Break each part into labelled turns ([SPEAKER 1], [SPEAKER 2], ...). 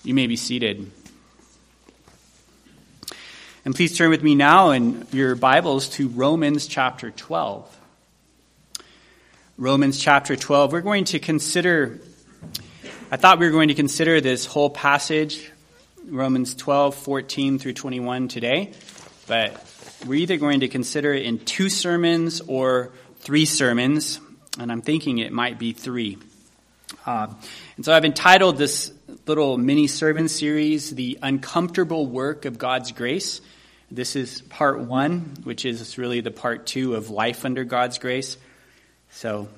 [SPEAKER 1] You may be seated. And please turn with me now in your Bibles to Romans chapter 12. Romans chapter 12. I thought we were going to consider this whole passage, Romans 12, 14 through 21 today. But we're either going to consider it in 2 sermons or 3 sermons. And I'm thinking it might be 3. And so I've entitled this little mini sermon series, The Uncomfortable Work of God's Grace. This is part 1, which is really the part 2 of Life Under God's Grace. So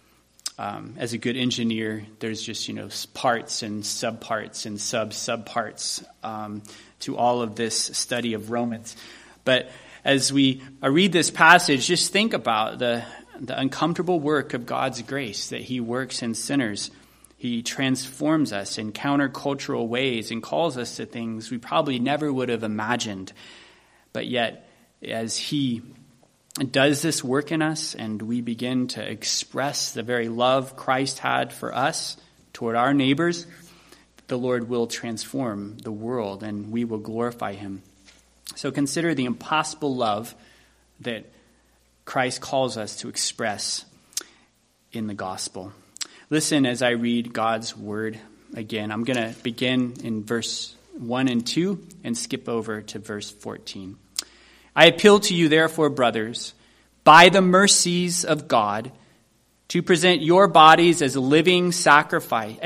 [SPEAKER 1] as a good engineer, there's just, parts and subparts and subparts to all of this study of Romans. But as I read this passage, just think about the uncomfortable work of God's grace, that he works in sinners. He transforms us in countercultural ways and calls us to things we probably never would have imagined. But yet, as he does this work in us and we begin to express the very love Christ had for us toward our neighbors, the Lord will transform the world and we will glorify him. So consider the impossible love that Christ calls us to express in the gospel. Listen as I read God's word again. I'm going to begin in verse 1 and 2 and skip over to verse 14. I appeal to you, therefore, brothers, by the mercies of God, to present your bodies as a living sacrifice,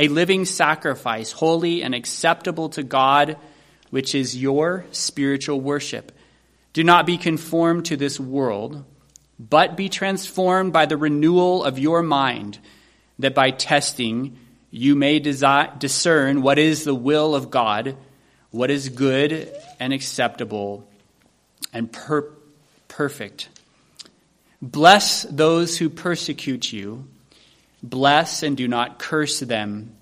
[SPEAKER 1] holy and acceptable to God, which is your spiritual worship. Do not be conformed to this world, but be transformed by the renewal of your mind, that by testing you may discern what is the will of God, what is good and acceptable and perfect. Bless those who persecute you. Bless and do not curse them.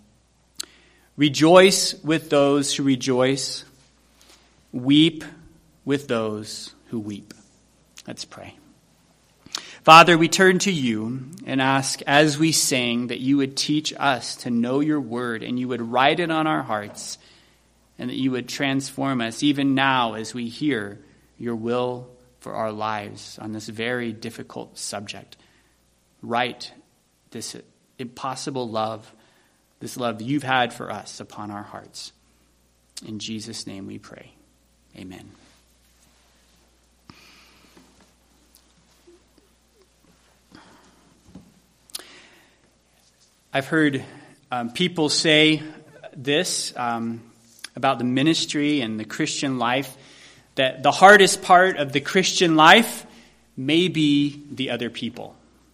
[SPEAKER 1] Rejoice with those who rejoice. Weep with those who weep. Let's pray. Father, we turn to you and ask, as we sing, that you would teach us to know your word and you would write it on our hearts and that you would transform us even now as we hear your will for our lives on this very difficult subject. Write this impossible love, this love you've had for us upon our hearts. In Jesus' name we pray. Amen. I've heard people say this about the ministry and the Christian life, that the hardest part of the Christian life may be the other people.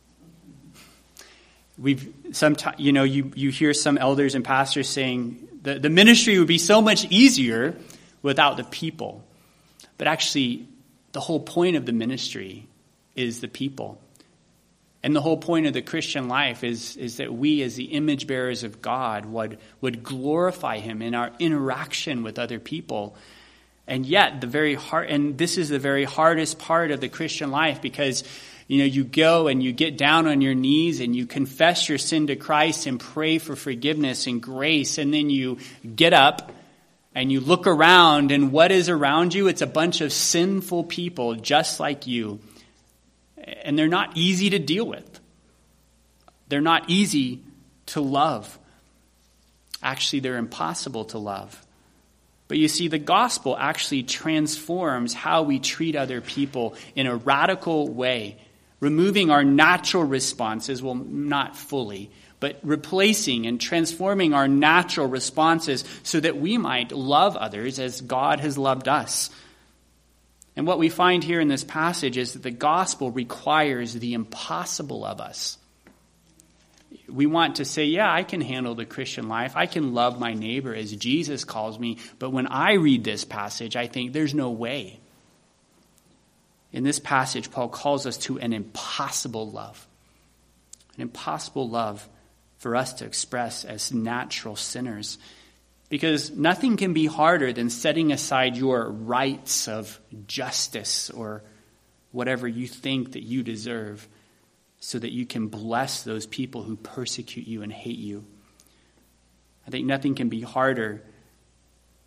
[SPEAKER 1] You hear some elders and pastors saying the ministry would be so much easier without the people. But actually, the whole point of the ministry is the people. And the whole point of the Christian life is that we, as the image bearers of God, would glorify him in our interaction with other people. And yet, this is the very hardest part of the Christian life, because you go and you get down on your knees and you confess your sin to Christ and pray for forgiveness and grace, and then you get up and you look around, and what is around you? It's a bunch of sinful people just like you. And they're not easy to deal with. They're not easy to love. Actually, they're impossible to love. But you see, the gospel actually transforms how we treat other people in a radical way, removing our natural responses, well, not fully, but replacing and transforming our natural responses so that we might love others as God has loved us. And what we find here in this passage is that the gospel requires the impossible of us. We want to say, yeah, I can handle the Christian life. I can love my neighbor as Jesus calls me. But when I read this passage, I think there's no way. In this passage, Paul calls us to an impossible love. An impossible love for us to express as natural sinners. Because nothing can be harder than setting aside your rights of justice or whatever you think that you deserve so that you can bless those people who persecute you and hate you. I think nothing can be harder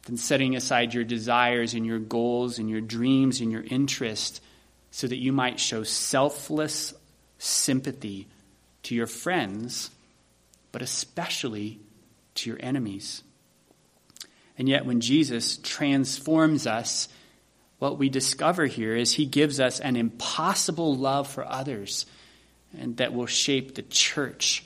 [SPEAKER 1] than setting aside your desires and your goals and your dreams and your interests so that you might show selfless sympathy to your friends, but especially to your enemies. And yet when Jesus transforms us, what we discover here is he gives us an impossible love for others, and that will shape the church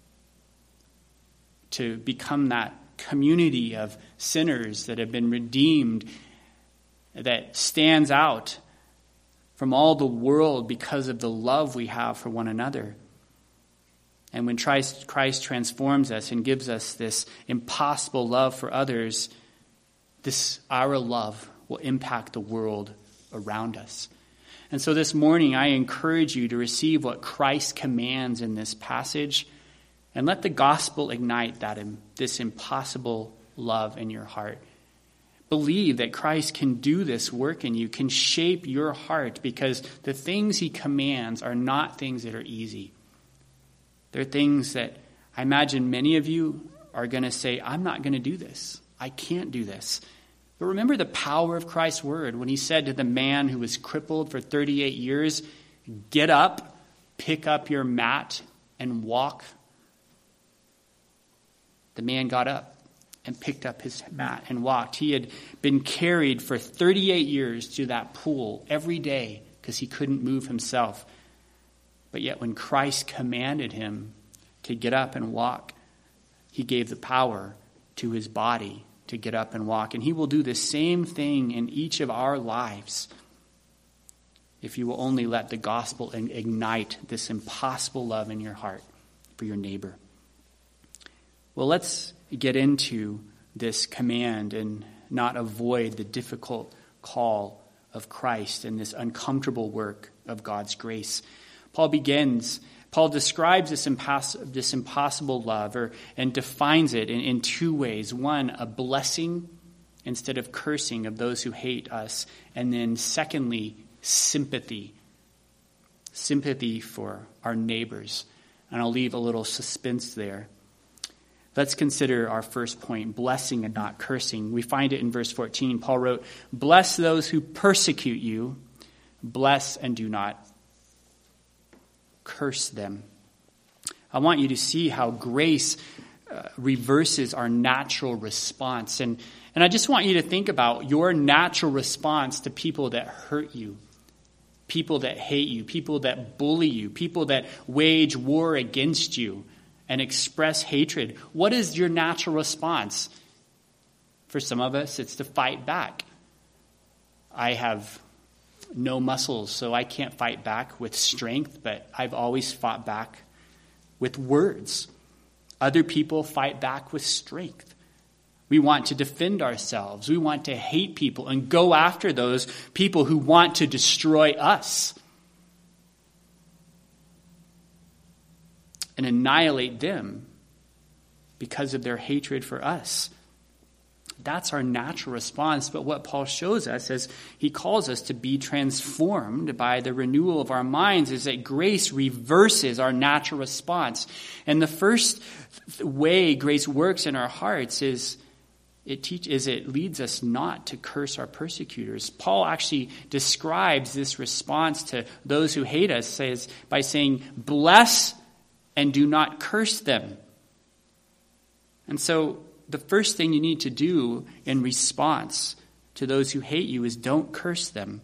[SPEAKER 1] to become that community of sinners that have been redeemed, that stands out from all the world because of the love we have for one another. And when Christ transforms us and gives us this impossible love for others, our love will impact the world around us. And so this morning, I encourage you to receive what Christ commands in this passage, and let the gospel ignite this impossible love in your heart. Believe that Christ can do this work in you, can shape your heart, because the things he commands are not things that are easy. They're things that I imagine many of you are going to say, I'm not going to do this. I can't do this. But remember the power of Christ's word when he said to the man who was crippled for 38 years, get up, pick up your mat, and walk. The man got up and picked up his mat and walked. He had been carried for 38 years to that pool every day because he couldn't move himself. But yet when Christ commanded him to get up and walk, he gave the power to his body to get up and walk. And he will do the same thing in each of our lives if you will only let the gospel ignite this impossible love in your heart for your neighbor. Well, let's get into this command and not avoid the difficult call of Christ and this uncomfortable work of God's grace. Paul describes this impossible love and defines it in two ways. One, a blessing instead of cursing of those who hate us. And then secondly, sympathy. Sympathy for our neighbors. And I'll leave a little suspense there. Let's consider our first point, blessing and not cursing. We find it in verse 14. Paul wrote, bless those who persecute you, bless and do not curse them. I want you to see how grace reverses our natural response. And I just want you to think about your natural response to people that hurt you, people that hate you, people that bully you, people that wage war against you and express hatred. What is your natural response? For some of us, it's to fight back. I have no muscles, so I can't fight back with strength, but I've always fought back with words. Other people fight back with strength. We want to defend ourselves. We want to hate people and go after those people who want to destroy us and annihilate them because of their hatred for us. That's our natural response. But what Paul shows us as he calls us to be transformed by the renewal of our minds is that grace reverses our natural response. And the first way grace works in our hearts is it leads us not to curse our persecutors. Paul actually describes this response to those who hate us by saying, bless and do not curse them. And so the first thing you need to do in response to those who hate you is don't curse them.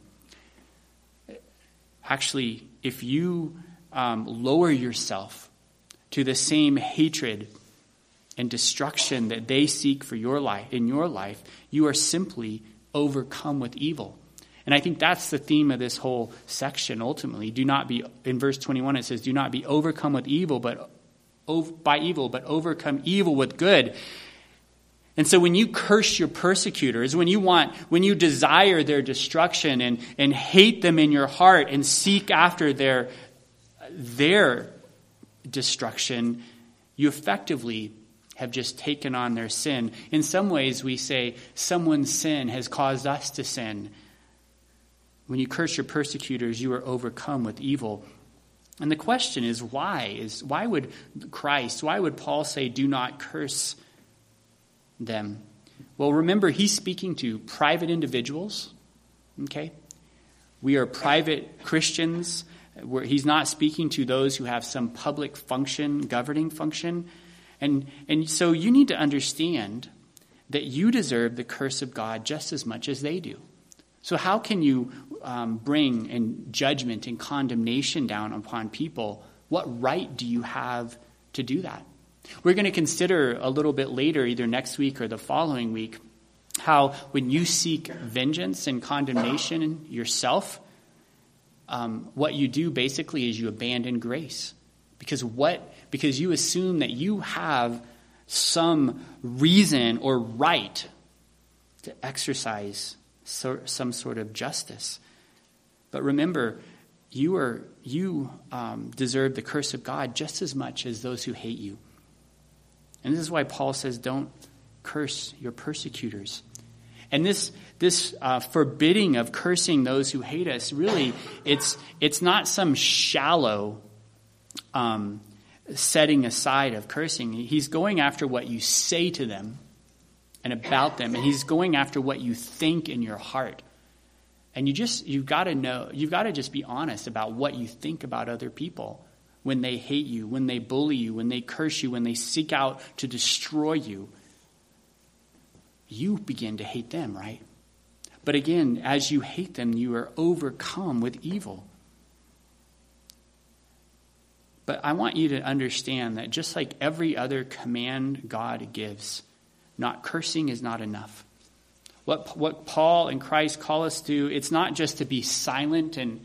[SPEAKER 1] Actually, if you lower yourself to the same hatred and destruction that they seek for your life, you are simply overcome with evil. And I think that's the theme of this whole section ultimately. In verse 21 it says, do not be overcome with evil, but overcome evil with good. And so when you curse your persecutors, when you desire their destruction and hate them in your heart and seek after their destruction, you effectively have just taken on their sin. In some ways, we say someone's sin has caused us to sin. When you curse your persecutors, you are overcome with evil. And the question is why? Why would Paul say do not curse them? Well, remember, he's speaking to private individuals, okay? We are private Christians. Where he's not speaking to those who have some public function, governing function. And so you need to understand that you deserve the curse of God just as much as they do. So how can you bring in judgment and condemnation down upon people? What right do you have to do that? We're going to consider a little bit later, either next week or the following week, how when you seek vengeance and condemnation yourself, what you do basically is you abandon grace. Because you assume that you have some reason or right to exercise some sort of justice. But remember, you deserve the curse of God just as much as those who hate you. And this is why Paul says, don't curse your persecutors. And this forbidding of cursing those who hate us, really, it's not some shallow setting aside of cursing. He's going after what you say to them and about them, and he's going after what you think in your heart. And you've got to just be honest about what you think about other people when they hate you, when they bully you, when they curse you, when they seek out to destroy you. You begin to hate them, right? But again, as you hate them, you are overcome with evil. But I want you to understand that just like every other command God gives, not cursing is not enough. What Paul and Christ call us to, it's not just to be silent and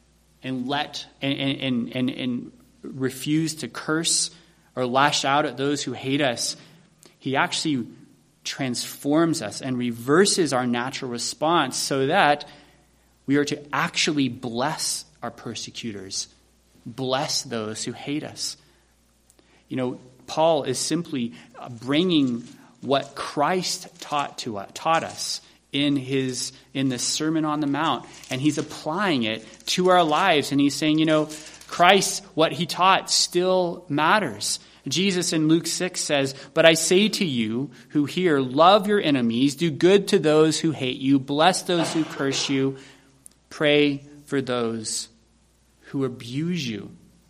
[SPEAKER 1] refuse to curse or lash out at those who hate us. He actually transforms us and reverses our natural response so that we are to actually bless our persecutors, bless those who hate us. You know, Paul is simply bringing what Christ taught us in the Sermon on the Mount, and he's applying it to our lives, and he's saying, Christ, what he taught still matters. Jesus in Luke 6 says, "But I say to you who hear, love your enemies, do good to those who hate you, bless those who curse you, pray for those who abuse you."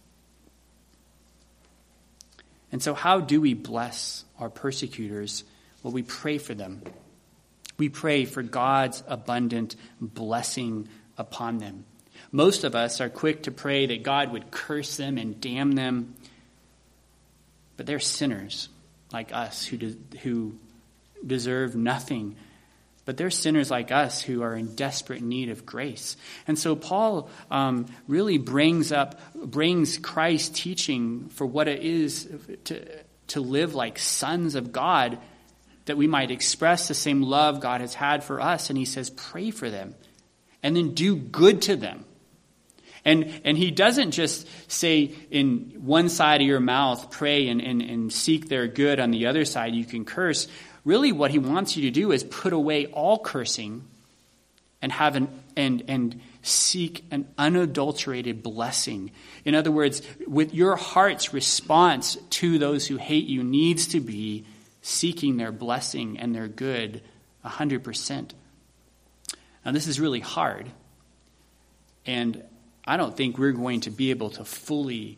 [SPEAKER 1] And so how do we bless our persecutors? Well, we pray for them. We pray for God's abundant blessing upon them. Most of us are quick to pray that God would curse them and damn them. But they're sinners like us who deserve nothing. But they're sinners like us who are in desperate need of grace. And so Paul really brings Christ's teaching for what it is to live like sons of God, that we might express the same love God has had for us. And he says, pray for them and then do good to them. And he doesn't just say in one side of your mouth, pray and seek their good. On the other side, you can curse. Really, what he wants you to do is put away all cursing and and seek an unadulterated blessing. In other words, with your heart's response to those who hate you needs to be seeking their blessing and their good 100%. Now, this is really hard. And I don't think we're going to be able to fully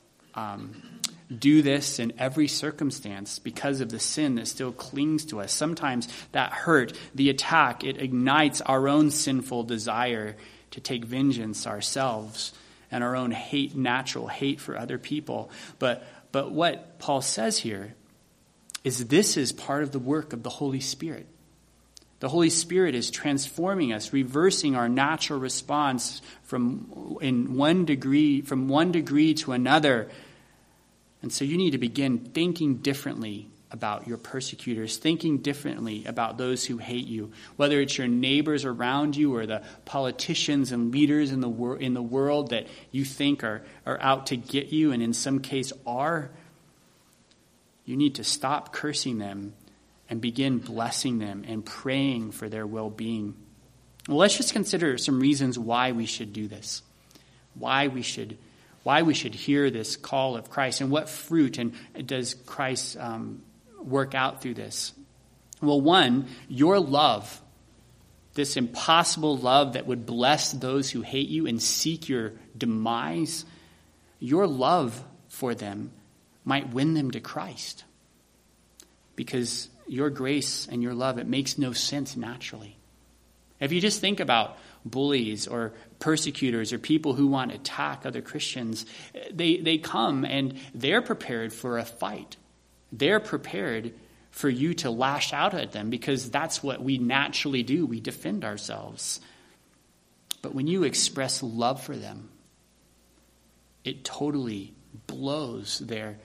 [SPEAKER 1] do this in every circumstance because of the sin that still clings to us. Sometimes that hurt, the attack, it ignites our own sinful desire to take vengeance ourselves and our own natural hate for other people. But what Paul says here is this is part of the work of the Holy Spirit. The Holy Spirit is transforming us, reversing our natural response from one degree to another. And so you need to begin thinking differently about your persecutors, thinking differently about those who hate you, whether it's your neighbors around you or the politicians and leaders in the world that you think are out to get you, and in some case are. You need to stop cursing them and begin blessing them and praying for their well-being. Well, let's just consider some reasons why we should do this, why we should hear this call of Christ, and what fruit and does Christ work out through this. Well, one, your love, this impossible love that would bless those who hate you and seek your demise, your love for them might win them to Christ. Because your grace and your love, it makes no sense naturally. If you just think about bullies or persecutors or people who want to attack other Christians, they come and they're prepared for a fight. They're prepared for you to lash out at them because that's what we naturally do. We defend ourselves. But when you express love for them, it totally blows their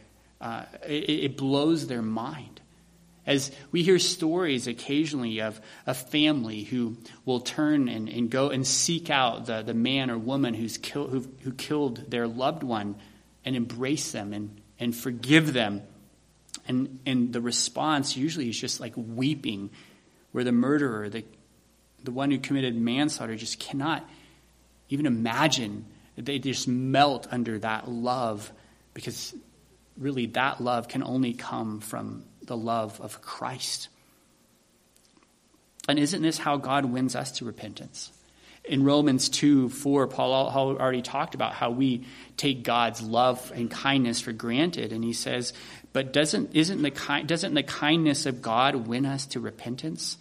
[SPEAKER 1] mind. As we hear stories occasionally of a family who will turn and go and seek out the man or woman who killed their loved one and embrace them and forgive them. And the response usually is just like weeping, where the murderer, the one who committed manslaughter, just cannot even imagine. They just melt under that love, because really that love can only come from the love of Christ. And isn't this how God wins us to repentance? In Romans 2:4, Paul already talked about how we take God's love and kindness for granted. And he says, but doesn't the kindness of God win us to repentance?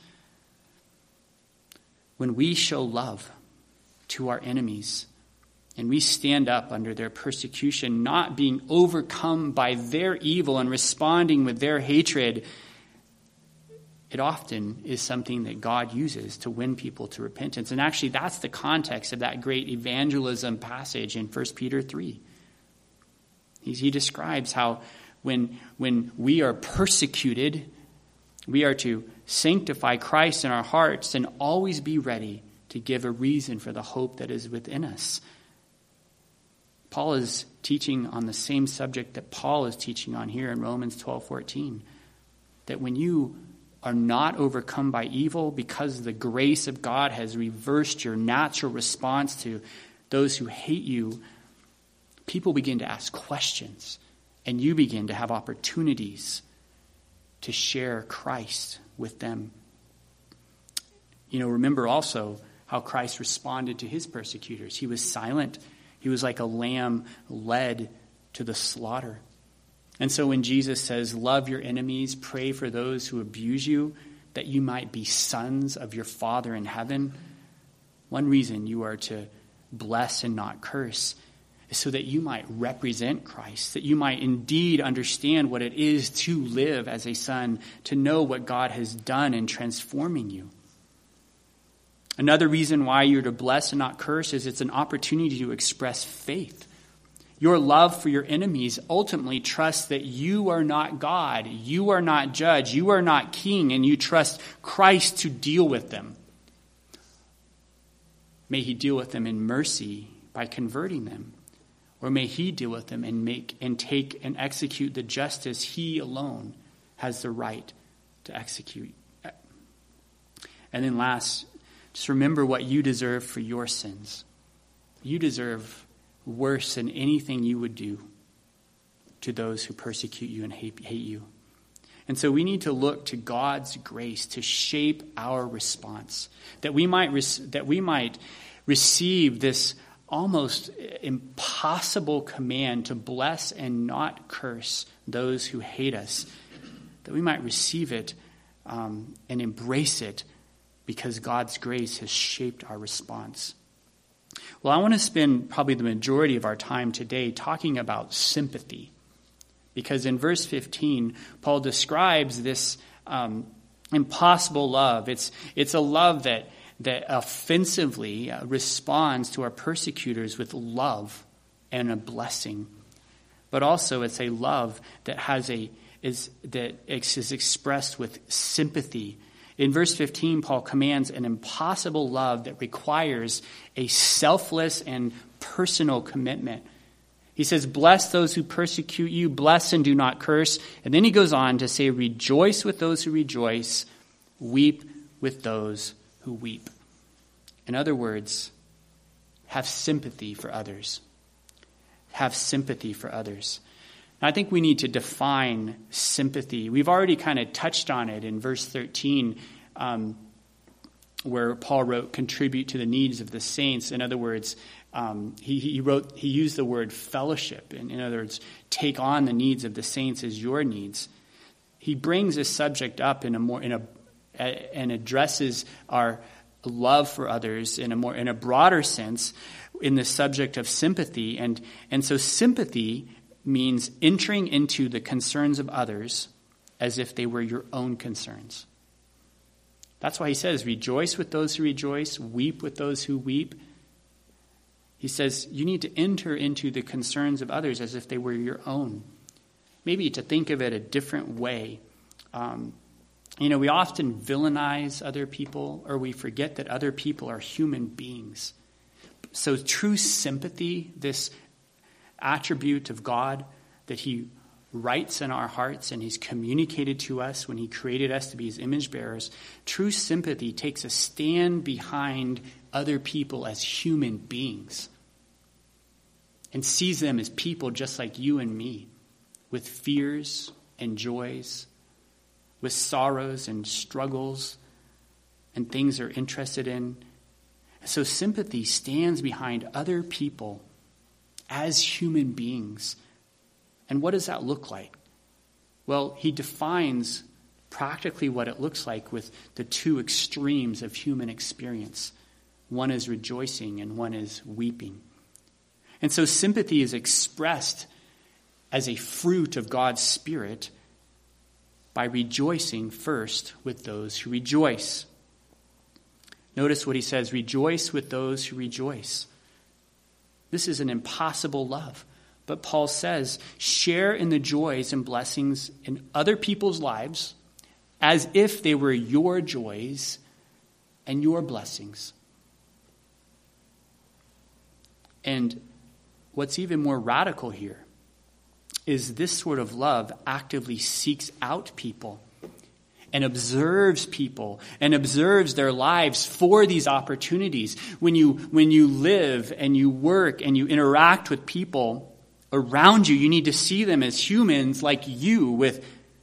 [SPEAKER 1] When we show love to our enemies and we stand up under their persecution, not being overcome by their evil and responding with their hatred, it often is something that God uses to win people to repentance. And actually, that's the context of that great evangelism passage in 1 Peter 3. He describes how when we are persecuted, we are to sanctify Christ in our hearts and always be ready to give a reason for the hope that is within us. Paul is teaching on the same subject that Paul is teaching on here in Romans 12:14, that when you are not overcome by evil because the grace of God has reversed your natural response to those who hate you, people begin to ask questions, and you begin to have opportunities to share Christ with them. Remember also how Christ responded to his persecutors. He was silent. He was like a lamb led to the slaughter. And so when Jesus says, love your enemies, pray for those who abuse you, that you might be sons of your Father in heaven, one reason you are to bless and not curse is so that you might represent Christ, that you might indeed understand what it is to live as a son, to know what God has done in transforming you. Another reason why you're to bless and not curse is it's an opportunity to express faith. Your love for your enemies ultimately trusts that you are not God, you are not judge, you are not king, and you trust Christ to deal with them. May he deal with them in mercy by converting them, or may he deal with them and take and execute the justice he alone has the right to execute. And then last, just remember what you deserve for your sins. You deserve worse than anything you would do to those who persecute you and hate you. And so we need to look to God's grace to shape our response, that we might receive this almost impossible command to bless and not curse those who hate us, that we might receive it and embrace it because God's grace has shaped our response. Well, I want to spend probably the majority of our time today talking about sympathy, because in verse 15, Paul describes this impossible love. It's a love that offensively responds to our persecutors with love and a blessing, but also it's a love that is expressed with sympathy. In verse 15, Paul commands an impossible love that requires a selfless and personal commitment. He says, bless those who persecute you, bless and do not curse. And then he goes on to say, rejoice with those who rejoice, weep with those who weep. In other words, have sympathy for others. Have sympathy for others. I think we need to define sympathy. We've already kind of touched on it in verse 13, where Paul wrote, contribute to the needs of the saints. In other words, he used the word fellowship. In other words, take on the needs of the saints as your needs. He brings this subject up and addresses our love for others in a broader sense in the subject of sympathy. And so sympathy means entering into the concerns of others as if they were your own concerns. That's why he says, rejoice with those who rejoice, weep with those who weep. He says you need to enter into the concerns of others as if they were your own. Maybe to think of it a different way. We often villainize other people, or we forget that other people are human beings. So true sympathy, this attribute of God that he writes in our hearts and he's communicated to us when he created us to be his image bearers, true sympathy takes a stand behind other people as human beings and sees them as people just like you and me, with fears and joys, with sorrows and struggles and things they're interested in. So sympathy stands behind other people as human beings. And what does that look like? Well, he defines practically what it looks like with the two extremes of human experience. One is rejoicing and one is weeping. And so sympathy is expressed as a fruit of God's Spirit by rejoicing first with those who rejoice. Notice what he says, rejoice with those who rejoice. This is an impossible love. But Paul says, share in the joys and blessings in other people's lives as if they were your joys and your blessings. And what's even more radical here is this sort of love actively seeks out people and observes people and observes their lives for these opportunities. When you live and you work and you interact with people around you, you need to see them as humans like you with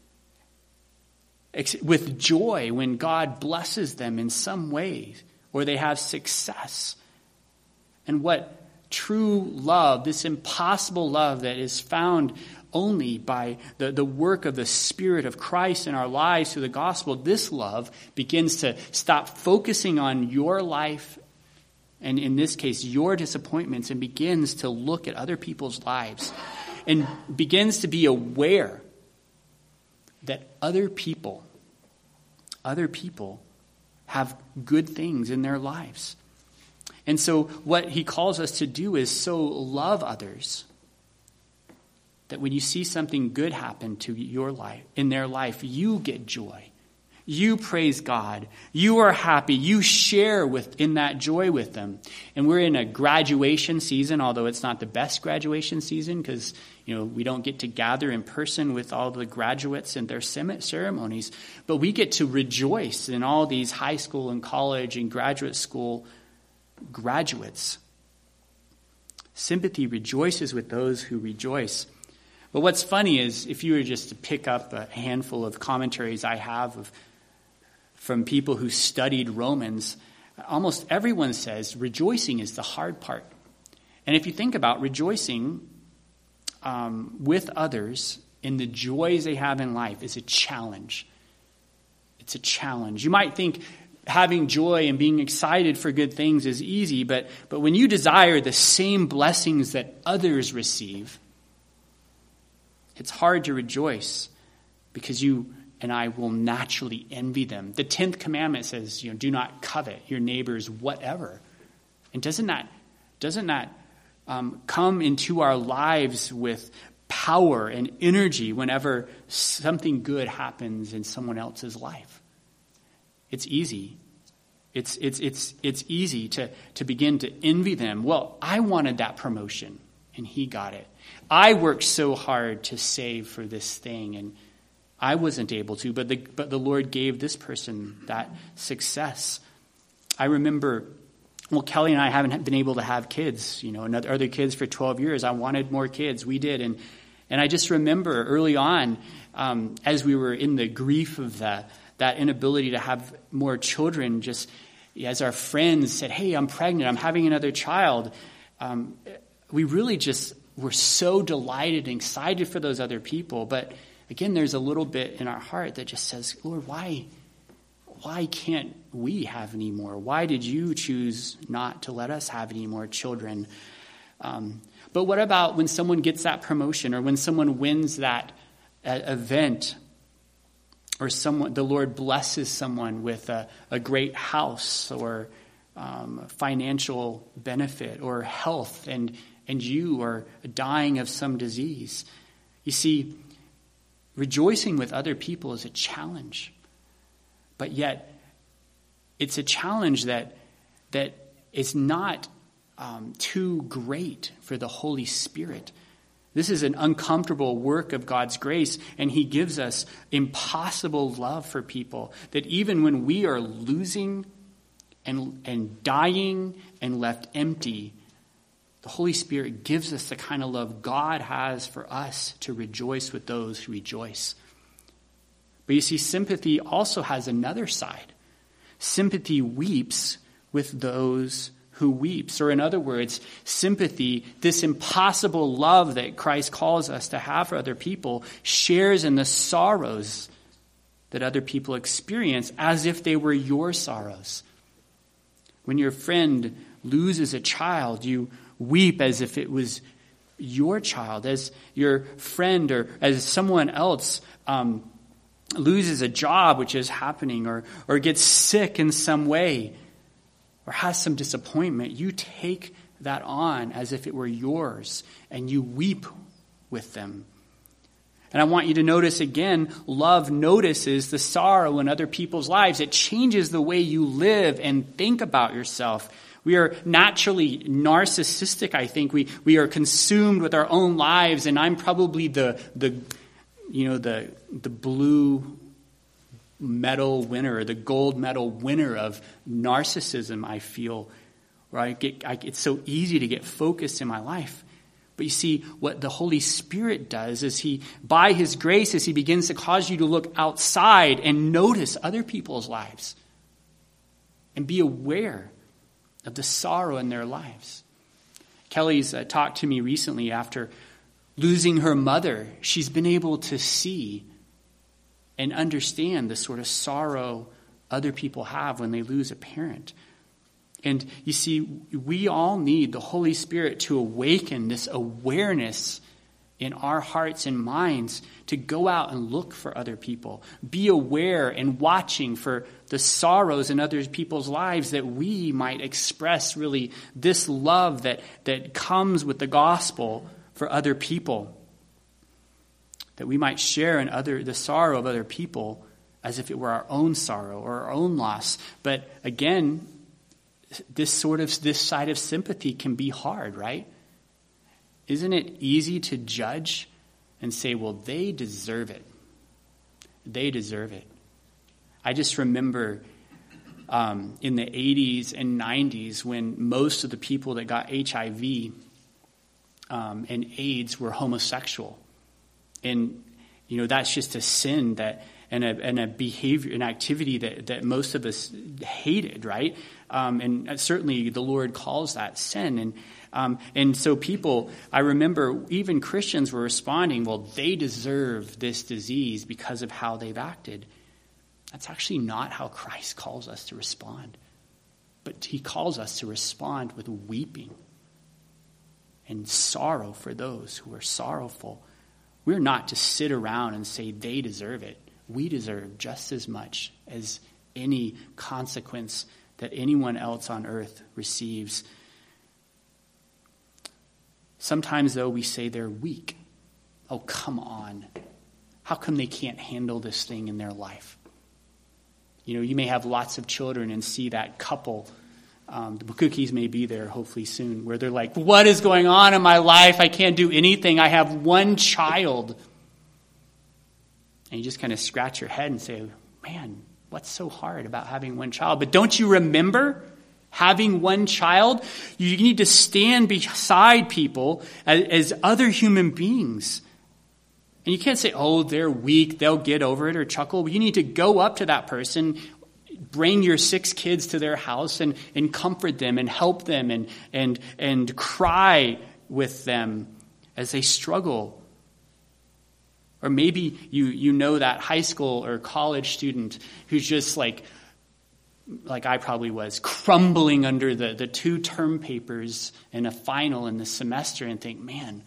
[SPEAKER 1] joy when God blesses them in some way or they have success. And what true love, this impossible love that is found only by the work of the Spirit of Christ in our lives through the gospel, this love begins to stop focusing on your life and in this case, your disappointments, and begins to look at other people's lives and begins to be aware that other people have good things in their lives. And so what he calls us to do is so love others that when you see something good happen to your life, in their life, you get joy. You praise God. You are happy. You share in that joy with them. And we're in a graduation season, although it's not the best graduation season because, we don't get to gather in person with all the graduates and their ceremonies. But we get to rejoice in all these high school and college and graduate school graduates. Sympathy rejoices with those who rejoice. But what's funny is if you were just to pick up a handful of commentaries I have from people who studied Romans, almost everyone says rejoicing is the hard part. And if you think about rejoicing with others in the joys they have in life is a challenge. It's a challenge. You might think having joy and being excited for good things is easy, but when you desire the same blessings that others receive, it's hard to rejoice because you and I will naturally envy them. The 10th commandment says, do not covet your neighbor's whatever. And doesn't that come into our lives with power and energy whenever something good happens in someone else's life? It's easy. It's easy to begin to envy them. Well, I wanted that promotion and he got it. I worked so hard to save for this thing and I wasn't able to, but the Lord gave this person that success. I remember, Kelly and I haven't been able to have kids, other kids for 12 years. I wanted more kids. We did. And I just remember early on, as we were in the grief of that inability to have more children, just as our friends said, hey, I'm pregnant, I'm having another child, we really just were so delighted and excited for those other people. But again, there's a little bit in our heart that just says, Lord, why can't we have any more? Why did you choose not to let us have any more children? But what about when someone gets that promotion, or when someone wins that event, or the Lord blesses someone with a great house, or financial benefit, or health, and you are dying of some disease? You see, rejoicing with other people is a challenge. But yet, it's a challenge that is not too great for the Holy Spirit. This is an uncomfortable work of God's grace, and he gives us impossible love for people, that even when we are losing and dying and left empty, the Holy Spirit gives us the kind of love God has for us to rejoice with those who rejoice. But you see, sympathy also has another side. Sympathy weeps with those who weeps. Or in other words, sympathy, this impossible love that Christ calls us to have for other people, shares in the sorrows that other people experience as if they were your sorrows. When your friend loses a child, you weep as if it was your child. As your friend or as someone else loses a job, which is happening, or gets sick in some way, or has some disappointment, you take that on as if it were yours, and you weep with them. And I want you to notice again, love notices the sorrow in other people's lives. It changes the way you live and think about yourself. We are naturally narcissistic, I think. We are consumed with our own lives, and I'm probably the blue medal winner, the gold medal winner of narcissism, I feel. Where it's so easy to get focused in my life. But you see, what the Holy Spirit does is he, by his grace, as he begins to cause you to look outside and notice other people's lives and be aware of the sorrow in their lives. Kelly's talked to me recently after losing her mother. She's been able to see and understand the sort of sorrow other people have when they lose a parent. And you see, we all need the Holy Spirit to awaken this awareness in our hearts and minds to go out and look for other people. Be aware and watching for the sorrows in other people's lives, that we might express really this love that comes with the gospel for other people. That we might share in the sorrow of other people as if it were our own sorrow or our own loss. But again, this side of sympathy can be hard, right? Isn't it easy to judge and say, well, they deserve it. They deserve it. I just remember in the 80s and 90s when most of the people that got HIV and AIDS were homosexual. And, that's just a sin and a behavior, an activity that most of us hated, right? And certainly the Lord calls that sin. And so people, I remember even Christians were responding, well, they deserve this disease because of how they've acted. That's actually not how Christ calls us to respond. But he calls us to respond with weeping and sorrow for those who are sorrowful. We're not to sit around and say they deserve it. We deserve just as much as any consequence that anyone else on earth receives. Sometimes, though, we say they're weak. Oh, come on. How come they can't handle this thing in their life? You may have lots of children and see that couple. The cookies may be there hopefully soon, where they're like, what is going on in my life? I can't do anything. I have one child. And you just kind of scratch your head and say, man, what's so hard about having one child? But don't you remember having one child? You need to stand beside people as other human beings And you can't say, oh, they're weak, they'll get over it, or chuckle. You need to go up to that person, bring your 6 kids to their house and comfort them and help them and cry with them as they struggle. Or maybe you know that high school or college student who's just like I probably was, crumbling under the 2 term papers and a final in the semester and think, man,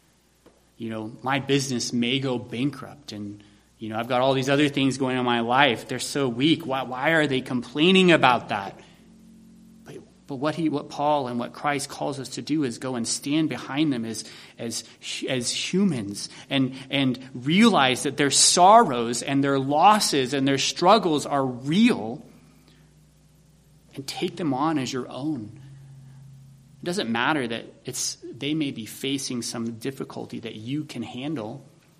[SPEAKER 1] my business may go bankrupt and, I've got all these other things going on in my life. They're so weak. Why are they complaining about that? But what Paul and what Christ calls us to do is go and stand behind them as humans and realize that their sorrows and their losses and their struggles are real and take them on as your own. It doesn't matter that they may be facing some difficulty that you can handle.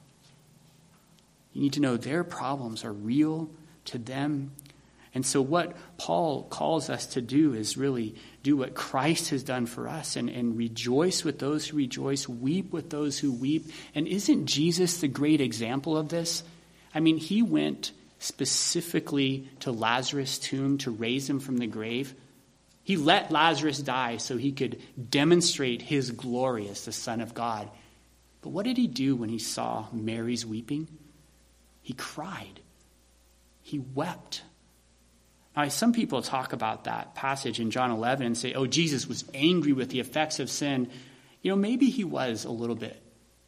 [SPEAKER 1] You need to know their problems are real to them. And so what Paul calls us to do is really do what Christ has done for us and rejoice with those who rejoice, weep with those who weep. And isn't Jesus the great example of this? I mean, he went specifically to Lazarus' tomb to raise him from the grave. He let Lazarus die so he could demonstrate his glory as the Son of God. But what did he do when he saw Mary's weeping? He cried. He wept. Now, some people talk about that passage in John 11 and say, oh, Jesus was angry with the effects of sin. Maybe he was a little bit.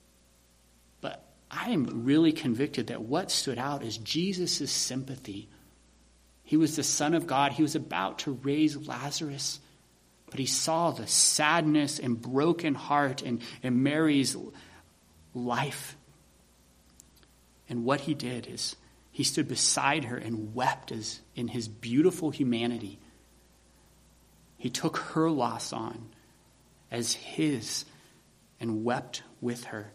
[SPEAKER 1] But I am really convicted that what stood out is Jesus' sympathy. He was the Son of God. He was about to raise Lazarus, but he saw the sadness and broken heart in Mary's life. And what he did is he stood beside her and wept as in his beautiful humanity. He took her loss on as his and wept with her.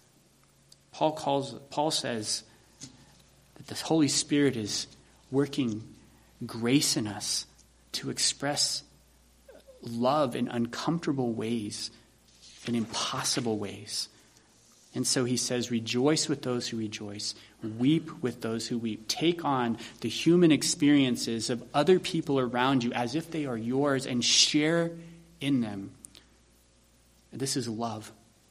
[SPEAKER 1] Paul says that the Holy Spirit is working grace in us to express love in uncomfortable ways, in impossible ways. And so he says, rejoice with those who rejoice, weep with those who weep. Take on the human experiences of other people around you as if they are yours and share in them. This is love.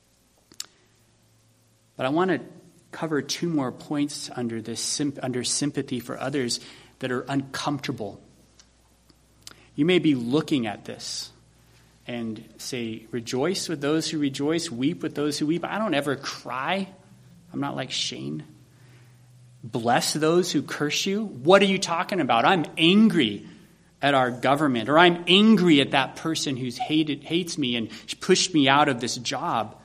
[SPEAKER 1] But I want to cover 2 more points under sympathy for others that are uncomfortable. You may be looking at this and say, rejoice with those who rejoice, weep with those who weep. I don't ever cry. I'm not like Shane. Bless those who curse you. What are you talking about? I'm angry at our government, or I'm angry at that person who hates me and pushed me out of this job.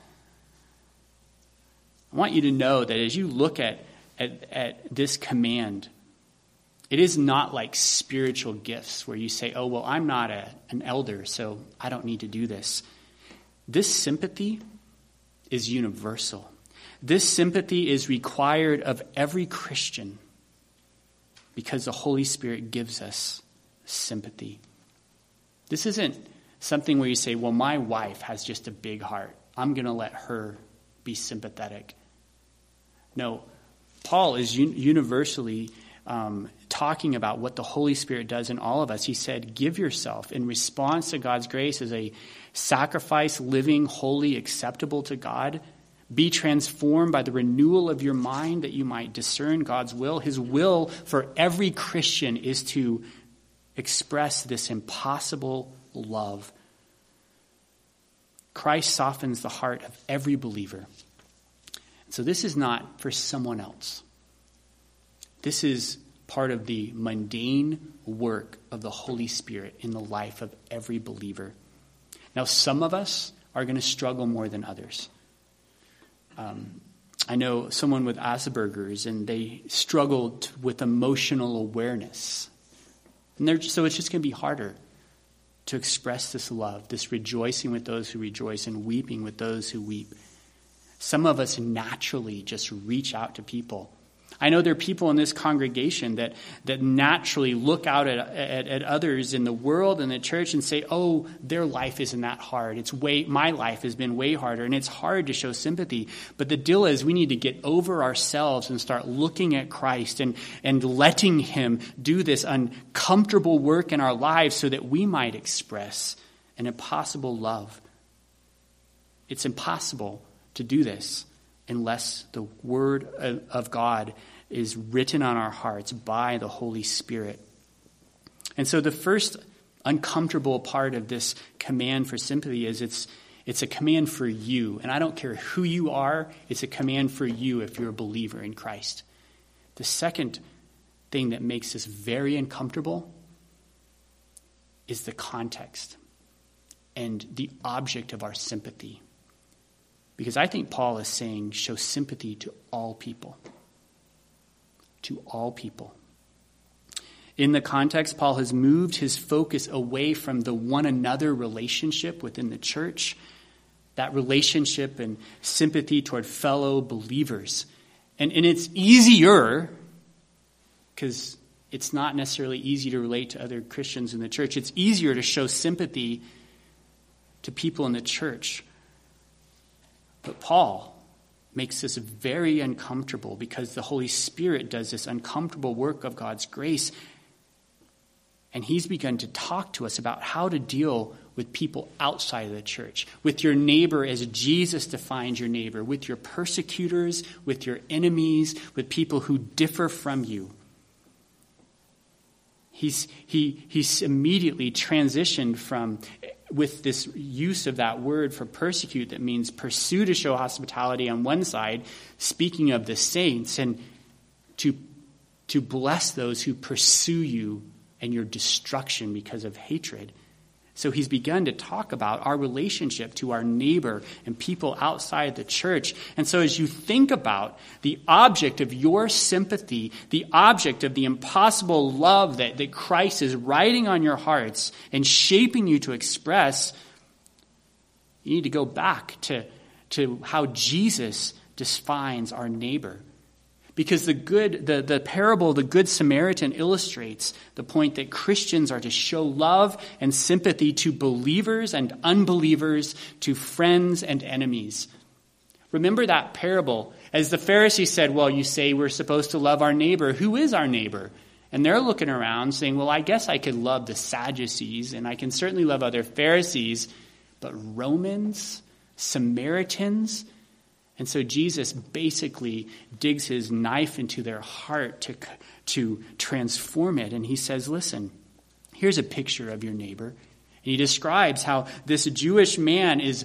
[SPEAKER 1] I want you to know that as you look at this command, it is not like spiritual gifts where you say, oh, well, I'm not an elder, so I don't need to do this. This sympathy is universal. This sympathy is required of every Christian because the Holy Spirit gives us sympathy. This isn't something where you say, well, my wife has just a big heart. I'm going to let her be sympathetic. No, Paul is universally talking about what the Holy Spirit does in all of us. He said, give yourself in response to God's grace as a sacrifice, living, holy, acceptable to God. Be transformed by the renewal of your mind that you might discern God's will. His will for every Christian is to express this impossible love. Christ softens the heart of every believer. So this is not for someone else. This is part of the mundane work of the Holy Spirit in the life of every believer. Now, some of us are going to struggle more than others. I know someone with Asperger's, and they struggled with emotional awareness. And so it's just going to be harder to express this love, this rejoicing with those who rejoice and weeping with those who weep. Some of us naturally just reach out to people. I know there are people in this congregation that naturally look out at others in the world and the church and say, oh, their life isn't that hard. My life has been way harder, and it's hard to show sympathy. But the deal is we need to get over ourselves and start looking at Christ and letting him do this uncomfortable work in our lives so that we might express an impossible love. It's impossible to do this unless the word of God is written on our hearts by the Holy Spirit. And so the first uncomfortable part of this command for sympathy is it's a command for you. And I don't care who you are, it's a command for you if you're a believer in Christ. The second thing that makes this very uncomfortable is the context and the object of our sympathy. Because I think Paul is saying, show sympathy to all people. To all people. In the context, Paul has moved his focus away from the one another relationship within the church, that relationship and sympathy toward fellow believers. And it's easier, because it's not necessarily easy to relate to other Christians in the church. It's easier to show sympathy to people in the church. But Paul makes this very uncomfortable because the Holy Spirit does this uncomfortable work of God's grace. And he's begun to talk to us about how to deal with people outside of the church, with your neighbor as Jesus defines your neighbor, with your persecutors, with your enemies, with people who differ from you. He's immediately transitioned from, with this use of that word for persecute that means pursue to show hospitality on one side, speaking of the saints, and to bless those who pursue you and your destruction because of hatred. So he's begun to talk about our relationship to our neighbor and people outside the church. And so as you think about the object of your sympathy, the object of the impossible love that Christ is writing on your hearts and shaping you to express, you need to go back to how Jesus defines our neighbor. Because the parable of the Good Samaritan illustrates the point that Christians are to show love and sympathy to believers and unbelievers, to friends and enemies. Remember that parable. As the Pharisees said, well, you say we're supposed to love our neighbor. Who is our neighbor? And they're looking around saying, well, I guess I could love the Sadducees, and I can certainly love other Pharisees, but Romans, Samaritans. And so Jesus basically digs his knife into their heart to transform it. And he says, listen, here's a picture of your neighbor. And he describes how this Jewish man is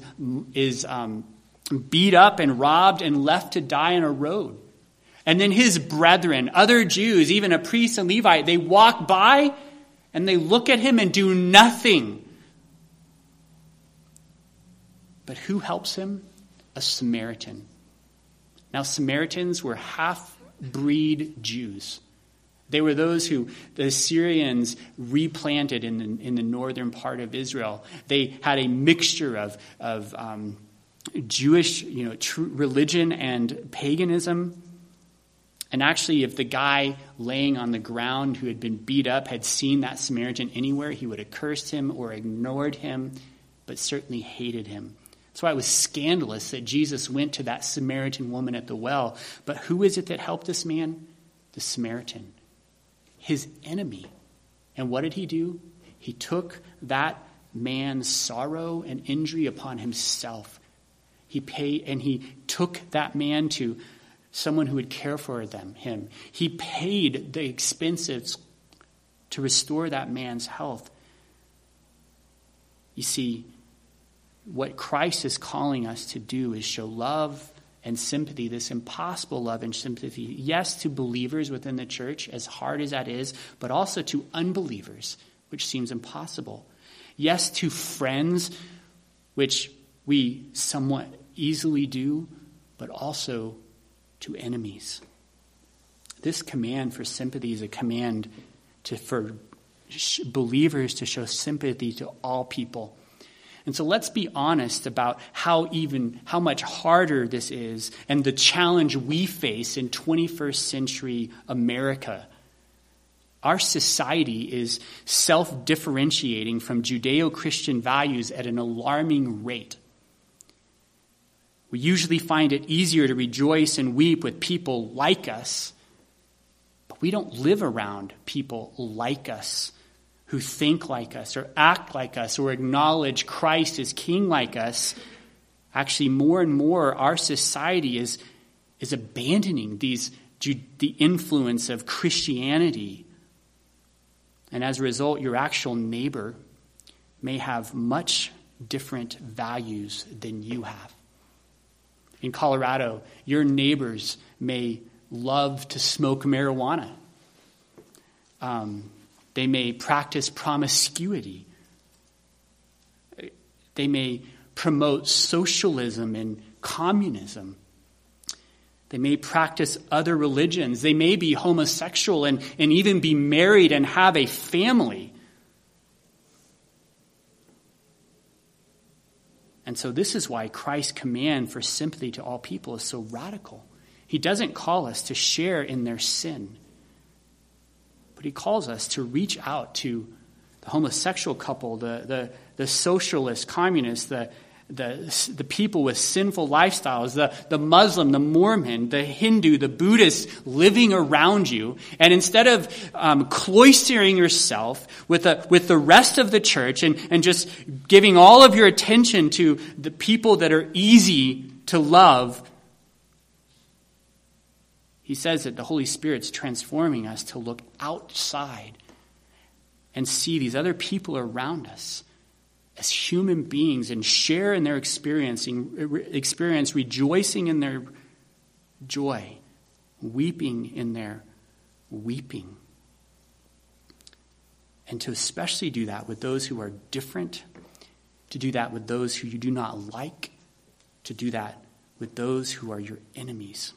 [SPEAKER 1] beat up and robbed and left to die on a road. And then his brethren, other Jews, even a priest and Levite, they walk by and they look at him and do nothing. But who helps him? A Samaritan. Now, Samaritans were half-breed Jews. They were those who the Assyrians replanted in the northern part of Israel. They had a mixture of Jewish, religion and paganism. And actually, if the guy laying on the ground who had been beat up had seen that Samaritan anywhere, he would have cursed him or ignored him, but certainly hated him. That's why it was scandalous that Jesus went to that Samaritan woman at the well. But who is it that helped this man? The Samaritan, his enemy. And what did he do? He took that man's sorrow and injury upon himself. He took that man to someone who would care for him. He paid the expenses to restore that man's health. You see, what Christ is calling us to do is show love and sympathy, this impossible love and sympathy, yes, to believers within the church, as hard as that is, but also to unbelievers, which seems impossible. Yes, to friends, which we somewhat easily do, but also to enemies. This command for sympathy is a command for believers to show sympathy to all people. And so let's be honest about how much harder this is and the challenge we face in 21st century America. Our society is self-differentiating from Judeo-Christian values at an alarming rate. We usually find it easier to rejoice and weep with people like us, but we don't live around people like us, who think like us or act like us or acknowledge Christ as king like us. Actually, more and more, our society is abandoning the influence of Christianity. And as a result, your actual neighbor may have much different values than you have. In Colorado, your neighbors may love to smoke marijuana. They may practice promiscuity. They may promote socialism and communism. They may practice other religions. They may be homosexual and even be married and have a family. And so this is why Christ's command for sympathy to all people is so radical. He doesn't call us to share in their sin, but he calls us to reach out to the homosexual couple, the socialist, communist, the people with sinful lifestyles, the Muslim, the Mormon, the Hindu, the Buddhist living around you. And instead of cloistering yourself with the rest of the church and just giving all of your attention to the people that are easy to love, he says that the Holy Spirit's transforming us to look outside and see these other people around us as human beings and share in their experience, rejoicing in their joy, weeping in their weeping. And to especially do that with those who are different, to do that with those who you do not like, to do that with those who are your enemies.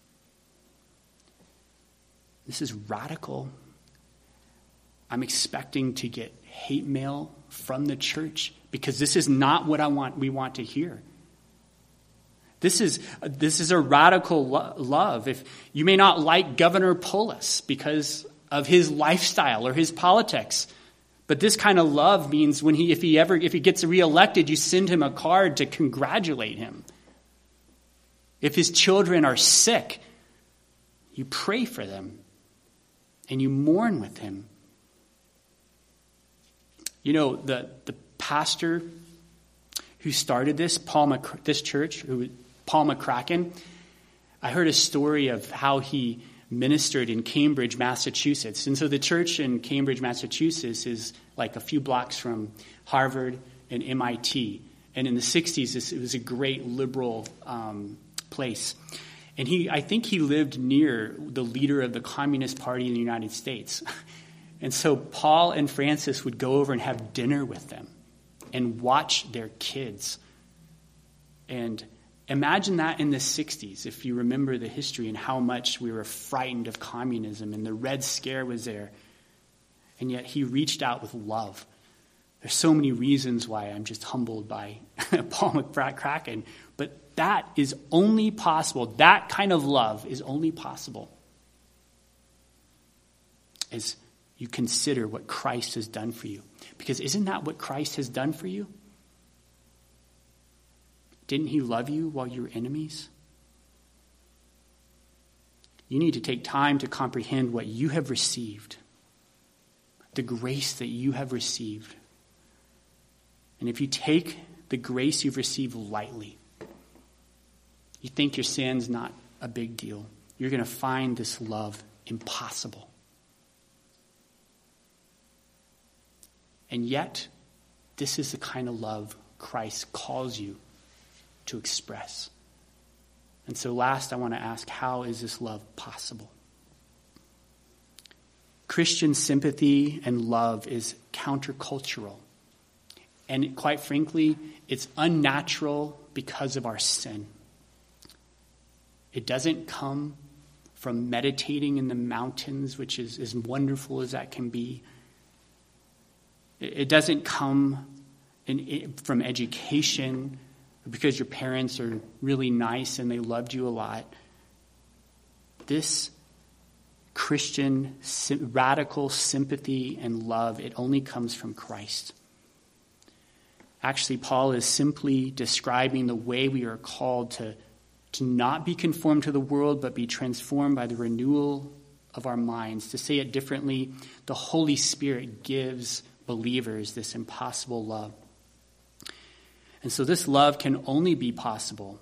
[SPEAKER 1] This is radical. I'm expecting to get hate mail from the church because this is not what we want to hear. This is a radical love. If you may not like Governor Polis because of his lifestyle or his politics, but this kind of love means if he gets reelected, you send him a card to congratulate him. If his children are sick, you pray for them and you mourn with him. You know, the pastor who started this church, Paul McCracken, I heard a story of how he ministered in Cambridge, Massachusetts. And so the church in Cambridge, Massachusetts is like a few blocks from Harvard and MIT. And in the 60s, it was a great liberal place. And I think he lived near the leader of the Communist Party in the United States. And so Paul and Francis would go over and have dinner with them and watch their kids. And imagine that in the 60s, if you remember the history and how much we were frightened of communism and the Red Scare was there. And yet he reached out with love. There's so many reasons why I'm just humbled by Paul McCracken. But that is only possible. That kind of love is only possible as you consider what Christ has done for you. Because isn't that what Christ has done for you? Didn't he love you while you were enemies? You need to take time to comprehend what you have received, the grace that you have received. And if you take the grace you've received lightly, you think your sin's not a big deal, you're going to find this love impossible. And yet, this is the kind of love Christ calls you to express. And so last, I want to ask, how is this love possible? Christian sympathy and love is countercultural. And quite frankly, it's unnatural because of our sin. It doesn't come from meditating in the mountains, which is as wonderful as that can be. It doesn't come from education, because your parents are really nice and they loved you a lot. This Christian radical sympathy and love, it only comes from Christ. Actually, Paul is simply describing the way we are called to not be conformed to the world, but be transformed by the renewal of our minds. To say it differently, the Holy Spirit gives believers this impossible love. And so this love can only be possible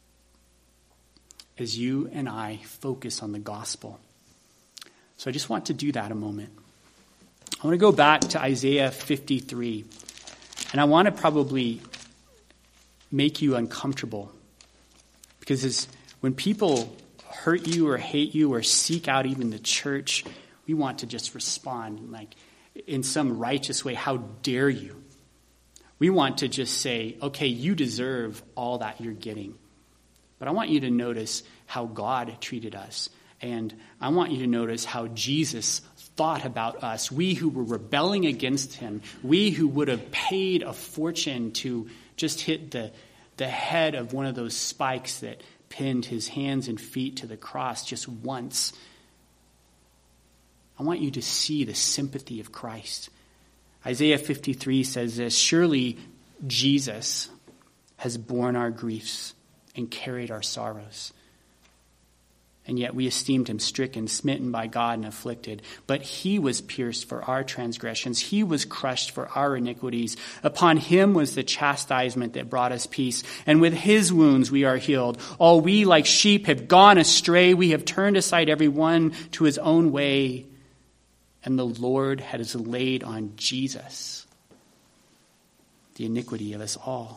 [SPEAKER 1] as you and I focus on the gospel. So I just want to do that a moment. I want to go back to Isaiah 53. And I want to probably make you uncomfortable. Because when people hurt you or hate you or seek out even the church, we want to just respond like in some righteous way. How dare you? We want to just say, okay, you deserve all that you're getting. But I want you to notice how God treated us. And I want you to notice how Jesus thought about us. We who were rebelling against him. We who would have paid a fortune to just hit the head of one of those spikes that pinned his hands and feet to the cross just once. I want you to see the sympathy of Christ. Isaiah 53 says this, surely Jesus has borne our griefs and carried our sorrows. And yet we esteemed him stricken, smitten by God, and afflicted. But he was pierced for our transgressions. He was crushed for our iniquities. Upon him was the chastisement that brought us peace. And with his wounds we are healed. All we like sheep have gone astray. We have turned aside every one to his own way. And the Lord has laid on Jesus the iniquity of us all.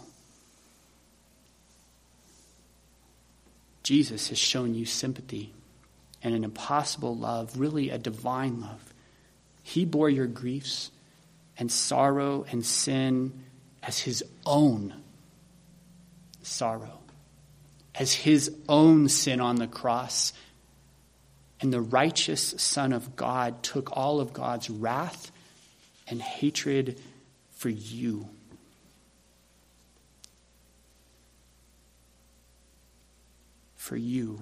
[SPEAKER 1] Jesus has shown you sympathy and an impossible love, really a divine love. He bore your griefs and sorrow and sin as his own sorrow, as his own sin on the cross. And the righteous Son of God took all of God's wrath and hatred for you. For you.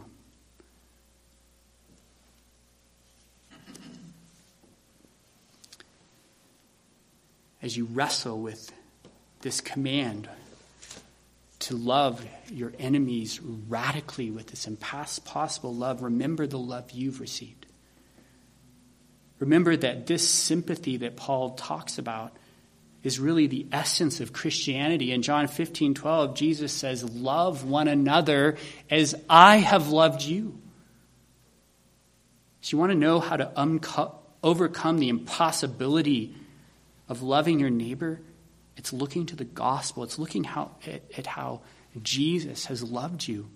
[SPEAKER 1] As you wrestle with this command to love your enemies radically with this impossible love, remember the love you've received. Remember that this sympathy that Paul talks about is really the essence of Christianity. In John 15:12, Jesus says, love one another as I have loved you. So you want to know how to overcome the impossibility of loving your neighbor? It's looking to the gospel. It's looking at how Jesus has loved you.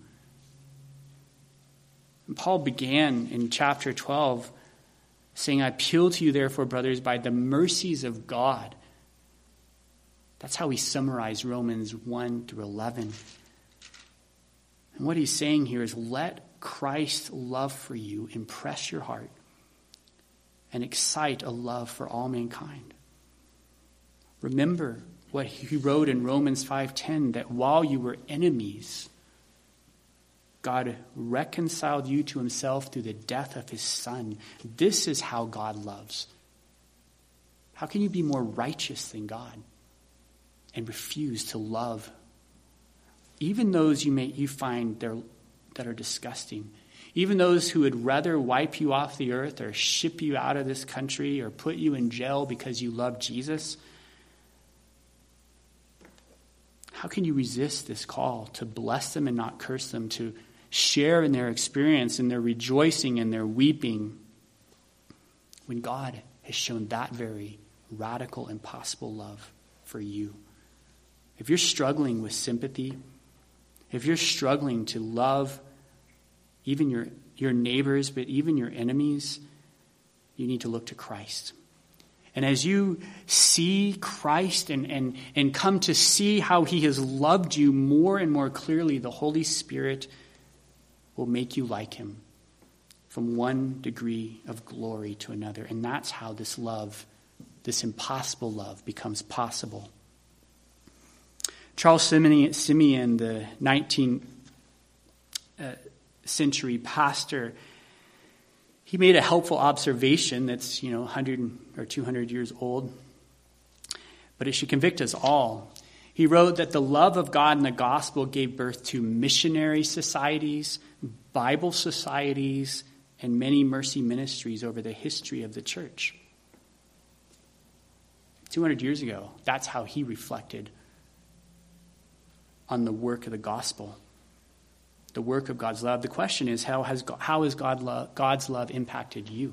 [SPEAKER 1] And Paul began in chapter 12 saying, I appeal to you, therefore, brothers, by the mercies of God. That's how we summarize Romans 1 through 11. And what he's saying here is let Christ's love for you impress your heart and excite a love for all mankind. Remember what he wrote in Romans 5:10, that while you were enemies, God reconciled you to himself through the death of his Son. This is how God loves. How can you be more righteous than God and refuse to love even those you find that are disgusting, even those who would rather wipe you off the earth or ship you out of this country or put you in jail because you love Jesus? How can you resist this call to bless them and not curse them, to share in their experience, in their rejoicing and their weeping, when God has shown that very radical, impossible love for you? If you're struggling with sympathy, if you're struggling to love even your neighbors, but even your enemies, you need to look to Christ. And as you see Christ and come to see how he has loved you more and more clearly, the Holy Spirit will make you like him from one degree of glory to another. And that's how this love, this impossible love, becomes possible. Charles Simeon, the 19th century pastor, he made a helpful observation that's 100 or 200 years old, but it should convict us all. He wrote that the love of God and the gospel gave birth to missionary societies, Bible societies, and many mercy ministries over the history of the church. 200 years ago, that's how he reflected on the work of the gospel, the work of God's love. The question is, how has God's love impacted you?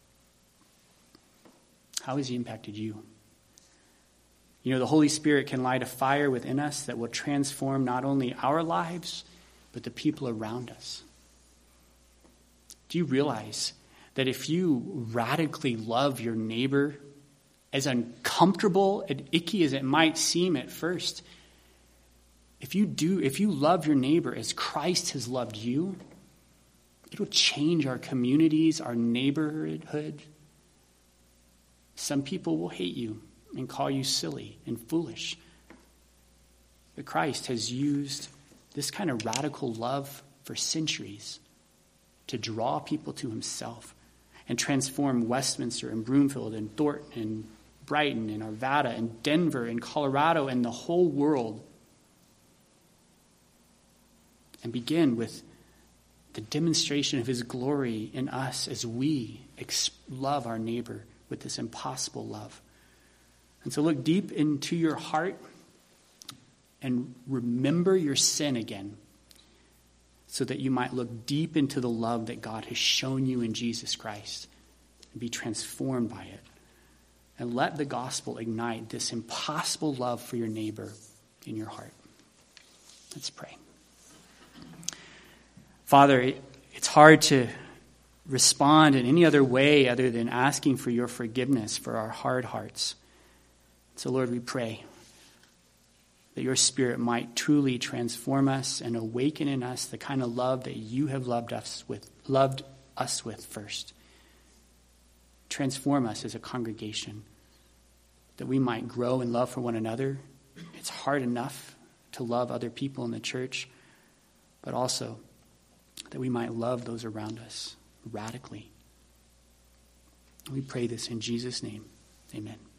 [SPEAKER 1] How has he impacted you? The Holy Spirit can light a fire within us that will transform not only our lives, but the people around us. Do you realize that if you radically love your neighbor, as uncomfortable and icky as it might seem at first, if you love your neighbor as Christ has loved you, it will change our communities, our neighborhood. Some people will hate you and call you silly and foolish. But Christ has used this kind of radical love for centuries to draw people to himself and transform Westminster and Broomfield and Thornton and Brighton and Arvada and Denver and Colorado and the whole world. And begin with the demonstration of his glory in us as we love our neighbor with this impossible love. And so look deep into your heart and remember your sin again, so that you might look deep into the love that God has shown you in Jesus Christ and be transformed by it. And let the gospel ignite this impossible love for your neighbor in your heart. Let's pray. Father, it's hard to respond in any other way other than asking for your forgiveness for our hard hearts. So, Lord, we pray that your Spirit might truly transform us and awaken in us the kind of love that you have loved us with first. Transform us as a congregation, that we might grow in love for one another. It's hard enough to love other people in the church, but also that we might love those around us radically. We pray this in Jesus' name. Amen.